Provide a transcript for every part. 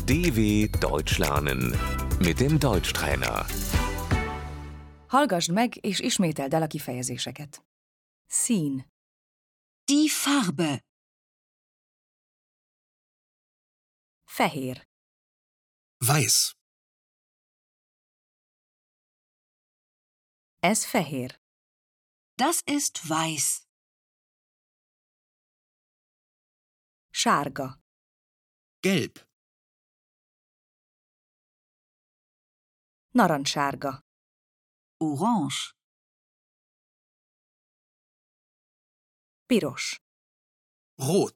DW Deutsch lernen mit dem Deutschtrainer. Hallgasd meg és ismételd el a kifejezéseket. Szín, Die Farbe. fehér, Weiß. ez fehér, Das ist weiß. sárga, Gelb. narancssárga, Orange. piros, Rot.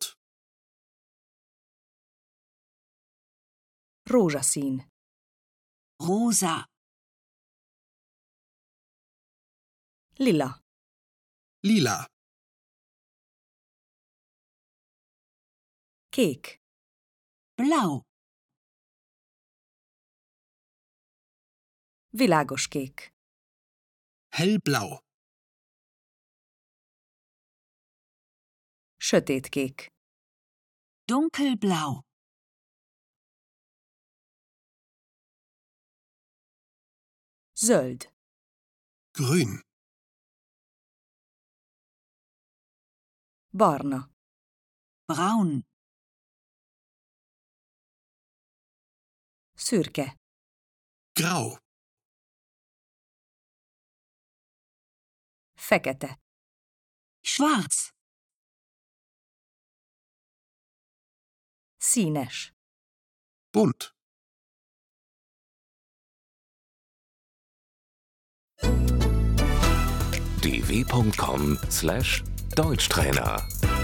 rózsaszín, Rosa. lila, Lila. kék, Blau. világos kék, Hellblau. sötétkék, Dunkelblau. zöld, Grün. barna, Braun. szürke, Grau. fekete, Schwarz. színes, Bunt. dw.com/Deutschtrainer